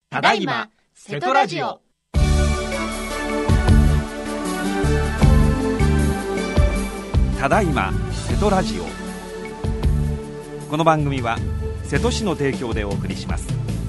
ただいま瀬戸ラジオ。 ただいま瀬戸ラジオ。この番組は瀬戸市の提供でお送りします。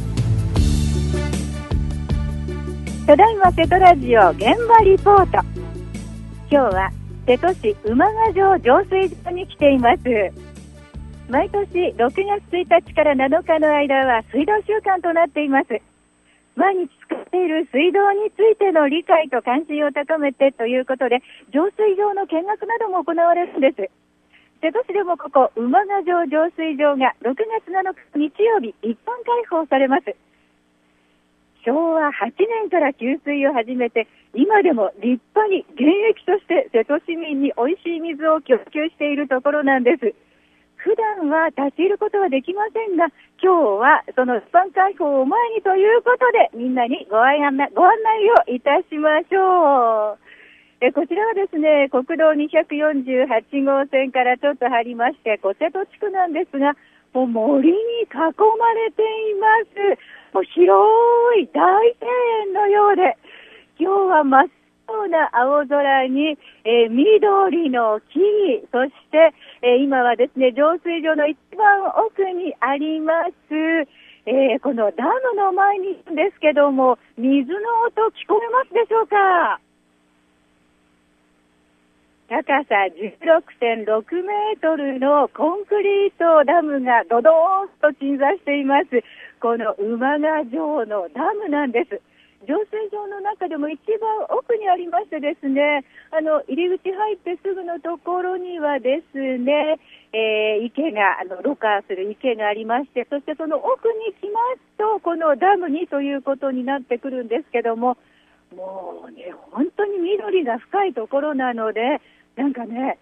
ただいま瀬戸ラジオ現場リポート。今日は瀬戸市馬ヶ城浄水場に来ています。毎年6月1日から7日の間は水道週間となっています。毎日使っている水道についての理解と関心を高めてということで、浄水場の見学なども行われるんです。瀬戸市でもここ馬ヶ城浄水場が6月7日日曜日一般開放されます。昭和8年から給水を始めて、今でも立派に現役として瀬戸市民に美味しい水を供給しているところなんです。普段は立ち入ることはできませんが、今日はその一般開放を前にということで、みんなにご案内をいたしましょう。こちらはですね、国道248号線からちょっと入りまして、小瀬戸地区なんですが、もう森に囲まれています。もう広い大庭園のようで、今日は真っ青な青空に、緑の木々、そして、今はですね、浄水場の一番奥にあります、このダムの前にいるんですけども、水の音聞こえますでしょうか。高さ 16.6 メートルのコンクリートダムがドドーンと鎮座しています。この馬ヶ城のダムなんです。浄水場の中でも一番奥にありましてですね、入り口入ってすぐのところにはですね、池が、ろ過する池がありまして、そしてその奥に来ますと、このダムにということになってくるんですけども、もうね、本当に緑が深いところなので、なんかね、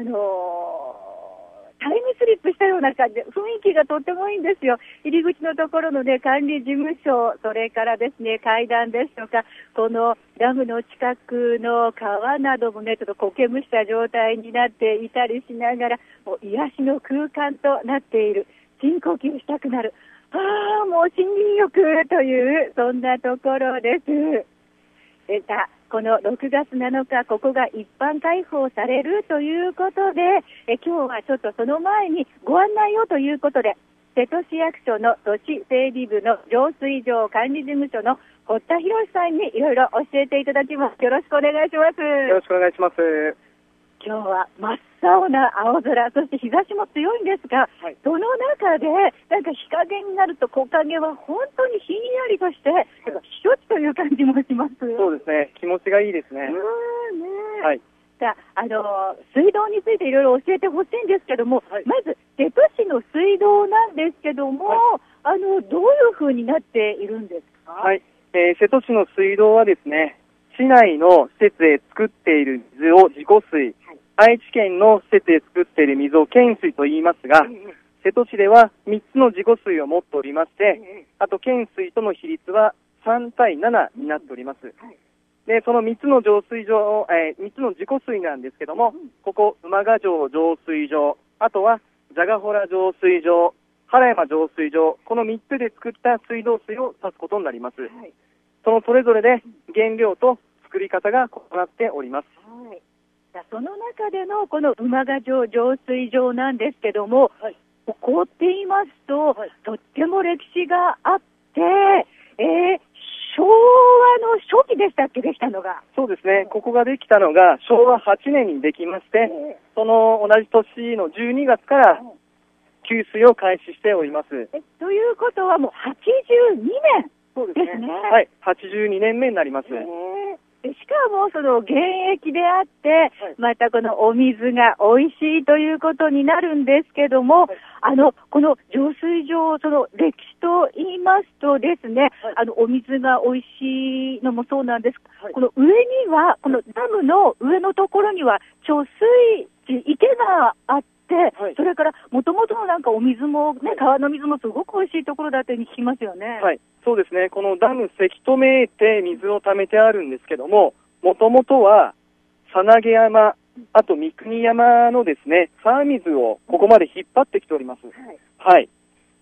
タイムスリップしたような感じで、雰囲気がとってもいいんですよ。入り口のところのね、管理事務所、それからですね、階段ですとか、このダムの近くの川などもね、ちょっと苔むした状態になっていたりしながら、もう癒しの空間となっている。深呼吸したくなる。もう森林浴という、そんなところです。この6月7日、ここが一般開放されるということで、今日はちょっとその前にご案内をということで、瀬戸市役所の都市整備部の浄水場管理事務所の堀田博さんにいろいろ教えていただきます。よろしくお願いします。 よろしくお願いします。 今日は真っ青な青空、そして日差しも強いんですが、はい、その中でなんか日陰になると木陰は本当にひんやりとして、避暑地という感じもします。 そうですね、気持ちがいいですね。はい。 水道についていろいろ教えてほしいんですけども、はい、まず瀬戸市の水道なんですけども、はい、どういう風になっているんですか。 はい、瀬戸市の水道はですね、市内の施設へ作っている水を自己水、愛知県の施設で作っている水を県水と言いますが、瀬戸市では3つの自己水を持っておりまして、あと県水との比率は3対7になっております。で、その3つの浄水場、3つの自己水なんですけども、ここ馬ヶ城浄水場、あとは蛇ヶ洞浄水場、原山浄水場、この3つで作った水道水を指すことになります。そのそれぞれで原料と作り方が異なっております。 その中でのこの馬ヶ城浄水場なんですけども、ここって言いますと、とっても歴史があって、昭和の初期でしたっけ、できたのが。 そうですね、ここができたのが昭和8年にできまして、その同じ年の12月から給水を開始しております。 ということはもう82年ですね。 はい、82年目になります。 しかもその現役であって、またこのお水が美味しいということになるんですけども、この浄水場、その歴史と言いますとですね、お水が美味しいのもそうなんです。この上には、このダムの上のところには貯水池、池があって、それからもともとのなんかお水もね、川の水もすごく美味しいところだというふうに聞きますよね。 はい、そうですね。このダムせき止めて水を溜めてあるんですけども、もともとはさなげ山、あと三国山のですね、沢水をここまで引っ張ってきております。はい。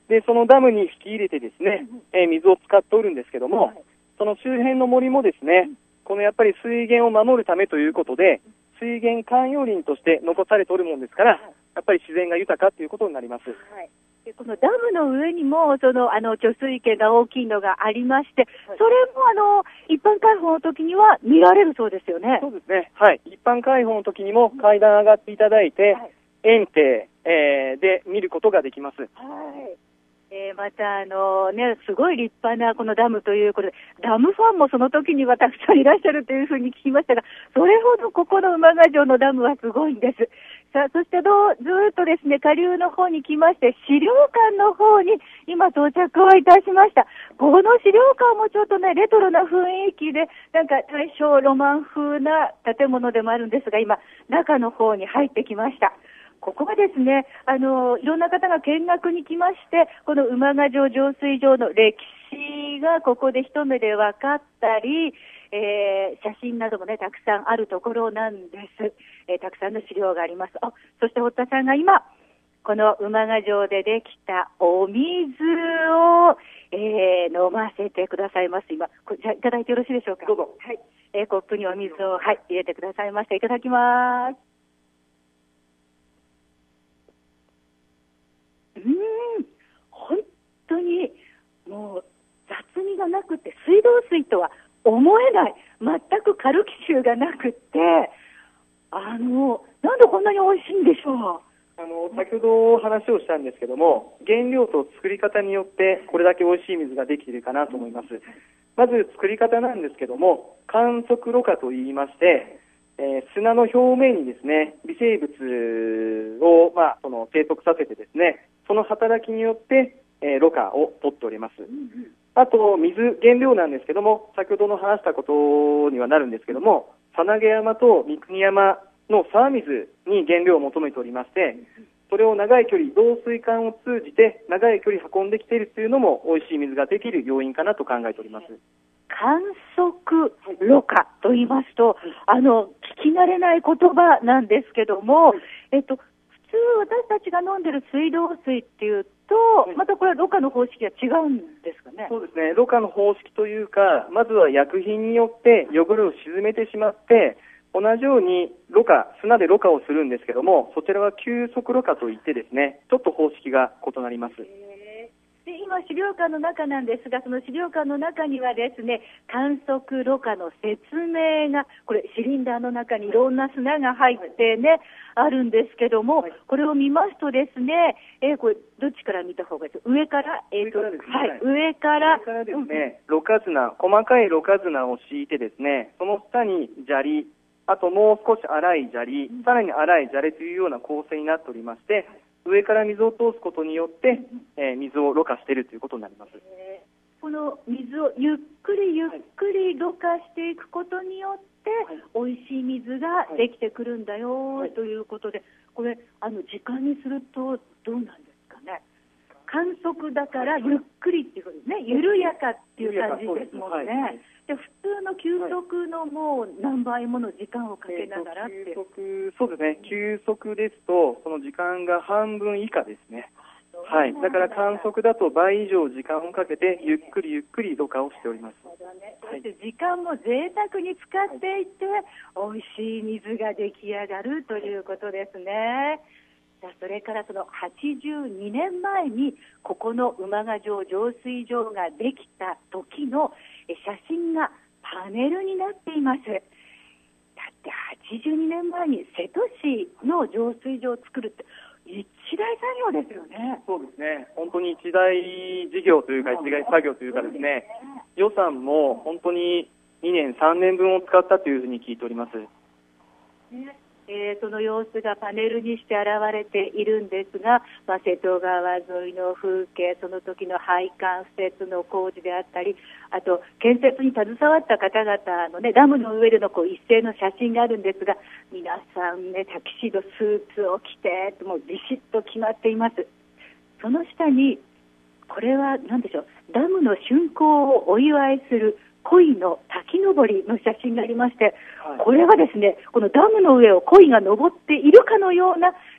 で、そのダムに引き入れてですね、水を使っておるんですけども、その周辺の森もですね、このやっぱり水源を守るためということで、水源慣用林として残されておるもんですから、やっぱり自然が豊かということになります。 でこのダムの上にも貯水池が大きいのがありまして、それも一般開放の時には見られるそうですよね。 そうですね。はい。一般開放の時にも階段上がっていただいて、園庭、で見ることができます。 またすごい立派なこのダムということで、ダムファンもその時にはたくさんいらっしゃるというふうに聞きましたが、それほどここの馬ヶ城のダムはすごいんです。さあ、そしてずっとですね、下流の方に来まして、資料館の方に今到着をいたしました。この資料館もちょっとね、レトロな雰囲気で、なんか大正ロマン風な建物でもあるんですが、今、中の方に入ってきました。ここがですね、いろんな方が見学に来まして、この馬ヶ城浄水場の歴史がここで一目で分かったり、写真などもね、たくさんあるところなんです。たくさんの資料があります。そして堀田さんが今、この馬ヶ城でできたお水を、飲ませてくださいます。今、じゃあいただいてよろしいでしょうか。 どうぞ。 はい。コップにお水を、入れてくださいました。いただきます。本当にもう雑味がなくて、水道水とは思えない、全くカルキ臭がなくて、なんでこんなに美味しいんでしょう。 先ほど話をしたんですけども、原料と作り方によってこれだけ美味しい水ができているかなと思います。まず作り方なんですけども、観測ろ過といいまして、砂の表面にですね、微生物を、生息させてですね、その働きによって、ろ過を取っております。あと、原料なんですけども、先ほどの話したことにはなるんですけども、さなげ山と三国山の沢水に原料を求めておりまして、それを長い距離、導水管を通じて長い距離運んできているというのも、美味しい水ができる要因かなと考えております。 観測ろ過と言いますと、聞き慣れない言葉なんですけども、普通私たちが飲んでる水道水っていうと、またこれはろ過の方式は違うんですかね。 そうですね。ろ過の方式というか、まずは薬品によって汚れを沈めてしまって、同じように砂でろ過をするんですけども、そちらは急速ろ過といってですね、ちょっと方式が異なります。 で今、資料館の中なんですが、その資料館の中にはですね、観測ろ過の説明が、これシリンダーの中にいろんな砂が入ってね、あるんですけども、これを見ますとですね、これどっちから見た方がいいですか。上から、 上からですね。 はい、上からですね、ろ過砂、細かいろ過砂を敷いてですね、その下に砂利、あともう少し粗い砂利、さらに粗い砂利というような構成になっておりまして、上から水を通すことによって、水をろ過しているということになります。 この水をゆっくりゆっくりろ過していくことによって、美味しい水ができてくるんだよ、ということで、これ時間にするとどうなんですかね。観測だからゆっくりっていうことですね。緩やかっていう感じですもんね。で普通の急速のもう何倍もの時間をかけながらって、 そうですね。急速ですとその時間が半分以下ですね。はい。だから観測だと倍以上時間をかけてゆっくりゆっくりろ過をしております。 そして時間も贅沢に使っていて美味しい水が出来上がるということですね。それからその82年前にここの馬ヶ城浄水場ができた時の写真がパネルになっています。だって82年前に瀬戸市の浄水場を作るって一大作業ですよね。 そうですね。本当に一大事業というか一大作業というかですね、予算も本当に2年3年分を使ったというふうに聞いております。 その様子がパネルにして現れているんですが、瀬戸川沿いの風景、その時の配管施設の工事であったり、あと建設に携わった方々のね、ダムの上での一斉の写真があるんですが、皆さんね、タキシードスーツを着てもうビシッと決まっています。その下にこれは何でしょう、ダムの竣工をお祝いする鯉の滝登りの写真がありまして、これはですね、このダムの上を鯉が登っているかのような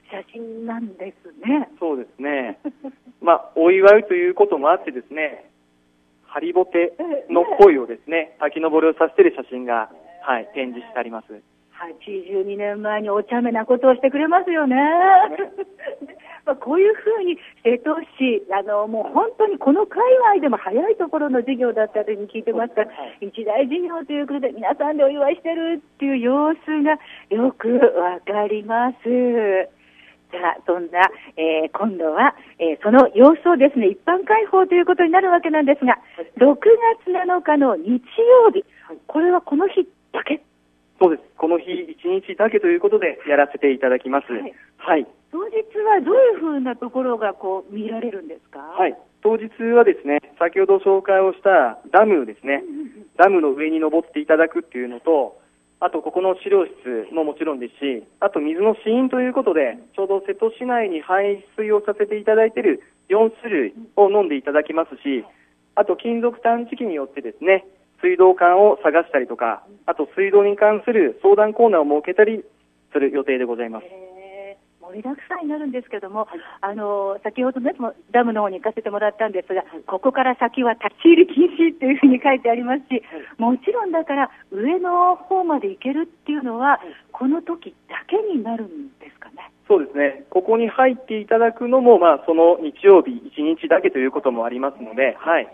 写真なんですね。 そうですね。お祝いということもあってですね、ハリボテの鯉をですね、滝登りをさせている写真が、展示してあります。 82年前にお茶目なことをしてくれますよね。こういうふうに瀬戸市、もう本当にこの界隈でも早いところの事業だったというふうに聞いてますから、一大事業ということで皆さんでお祝いしてるっていう様子がよくわかります。さあ、そんな、今度は、その様子をですね、一般開放ということになるわけなんですが、6月7日の日曜日、これはこの日だけ。 そうです。この日1日だけということでやらせていただきます。 当日はどういうふうなところが見られるんですか？ 当日はですね、先ほど紹介をしたダムですね、ダムの上に登っていただくっていうのと、あとここの資料室ももちろんですし、あと水の試飲ということで、ちょうど瀬戸市内に排水をさせていただいている4種類を飲んでいただきますし、あと金属探知機によってですね、水道管を探したりとか、あと水道に関する相談コーナーを設けたりする予定でございます。 盛りだくさんになるんですけども、先ほどね、ダムの方に行かせてもらったんですが、ここから先は立ち入り禁止というふうに書いてありますし、もちろんだから上の方まで行けるっていうのは、この時だけになるんですかね。 そうですね。ここに入っていただくのも、その日曜日1日だけということもありますので、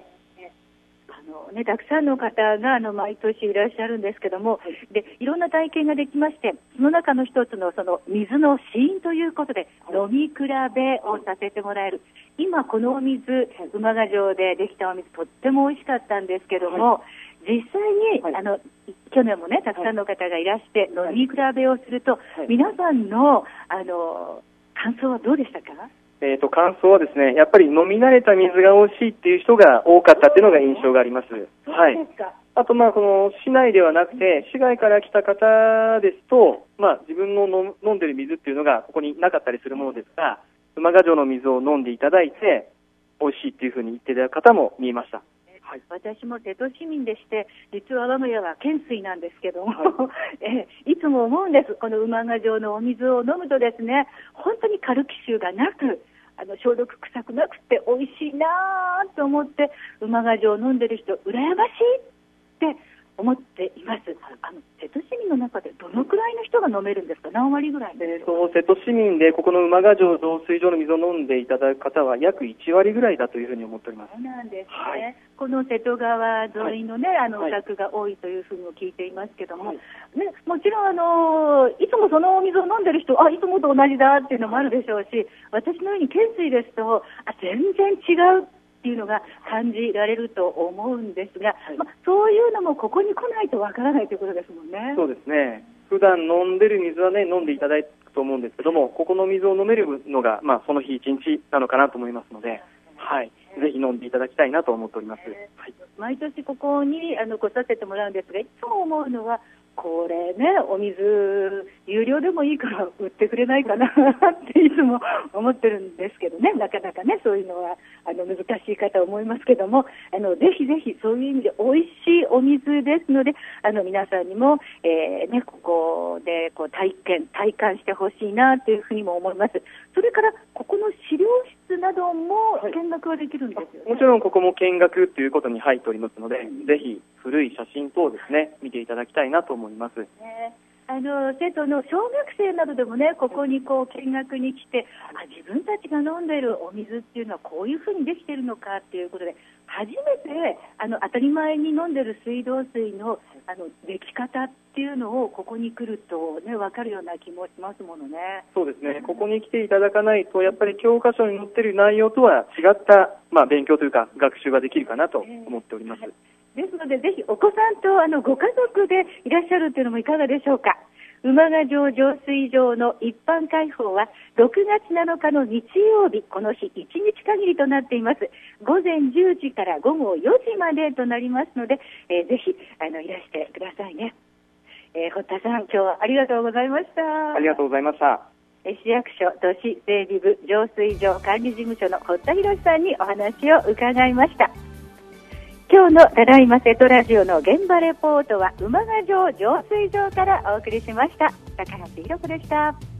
たくさんの方が毎年いらっしゃるんですけども、でいろんな体験ができまして、その中の一つのその水の試飲ということで飲み比べをさせてもらえる。今このお水、馬ヶ城でできたお水とっても美味しかったんですけども、実際に去年もねたくさんの方がいらして飲み比べをすると、皆さんの感想はどうでしたか？ 感想はですね、やっぱり飲み慣れた水が美味しいっていう人が多かったっていうのが印象があります。あとこの市内ではなくて市外から来た方ですと、自分の飲んでる水っていうのがここになかったりするものですが、馬ヶ城の水を飲んでいただいて美味しいっていうふうに言っていた方も見えました。 私も瀬戸市民でして、実は我が家は県水なんですけども、いつも思うんです。この馬ヶ城のお水を飲むとですね、本当にカルキ臭がなく、消毒臭くなくて美味しいなと思って、馬ヶ城を飲んでる人羨ましいって思っています。瀬戸市民の中でどのくらいの人が飲めるんですか？何割ぐらい？ 瀬戸市民でここの馬ヶ城浄水場の水を飲んでいただく方は約1割ぐらいだというふうに思っております。 そうなんですね。この瀬戸川沿いのね、お宅が多いというふうにも聞いていますけども、もちろんいつもそのお水を飲んでる人、いつもと同じだっていうのもあるでしょうし、私のように県水ですと全然違うっていうのが感じられると思うんですが、そういうのもここに来ないとわからないということですもんね。 そうですね。普段飲んでる水はね、飲んでいただくと思うんですけども、ここの水を飲めるのが、その日一日なのかなと思いますので、ぜひ飲んでいただきたいなと思っております。 毎年ここに来させてもらうんですが、いつも思うのは、これね、お水有料でもいいから売ってくれないかなっていつも思ってるんですけどね、なかなかねそういうのは難しいかと思いますけども、ぜひぜひそういう意味で美味しいお水ですので、皆さんにも、ここで体感してほしいなというふうにも思います。それからここの資料室なども見学はできるんですよね？ もちろんここも見学ということに入っておりますので、ぜひ古い写真等をですね見ていただきたいなと思います。 生徒の小学生などでもね、ここに見学に来て、自分たちが飲んでいるお水っていうのはこういうふうにできているのかっていうことで、初めて当たり前に飲んでる水道水のでき方っていうのをここに来るとね分かるような気もしますものね。 そうですね。ここに来ていただかないとやっぱり教科書に載っている内容とは違った、勉強というか学習ができるかなと思っております。 ですのでぜひお子さんとご家族でいらっしゃるというのもいかがでしょうか。馬ヶ城浄水場の一般開放は6月7日の日曜日、この日1日限りとなっています。午前10時から午後4時までとなりますので、ぜひいらしてくださいね。堀田さん、今日はありがとうございました。 ありがとうございました。 市役所都市整備部浄水場管理事務所の堀田博さんにお話を伺いました。今日のただいま瀬戸ラジオの現場レポートは馬ヶ城浄水場からお送りしました。高橋ひろ子でした。